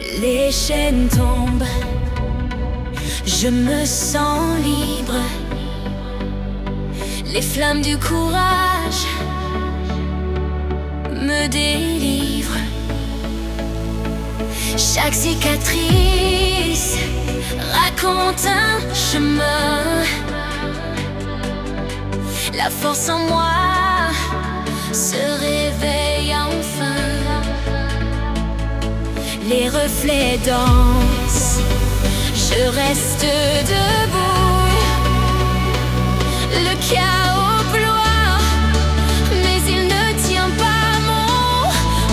Les chaînes tombent, je me sens libre. Les flammes du courage me délivrent. Chaque cicatrice raconte un chemin. La force en moi se réveille enfin. Les reflets dansent, je reste debout. Le chaos ploie, mais il ne tient pas mon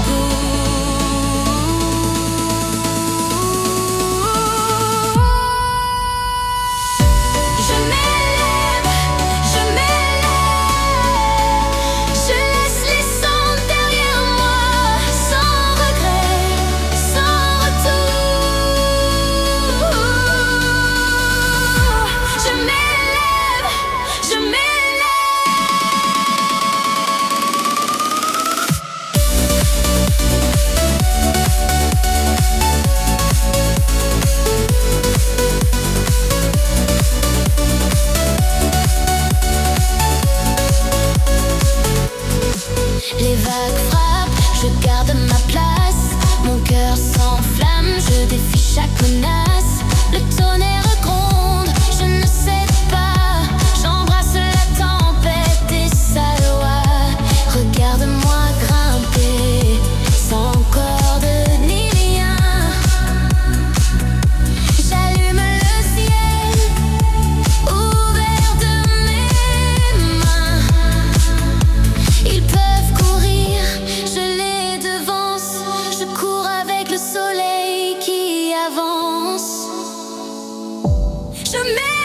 goût. Je m'élève, je m'élève. Je laisse les cendres derrière moi, sans regret, sans retour. Je m'élève, je m'élève. Les vagues frappent, je garde ma place. Mon cœur s'enflamme, je défie chaque menace. Le tonnerre gronde, je ne sais pas. J'embrasse la tempête et sa loi. Regarde-moi grimper, sans corde ni lien. J'allume le ciel, ouvert de mes mains. Ils peuvent courir, je les devance. Je cours avec le soleil qui avance. Je m'élève.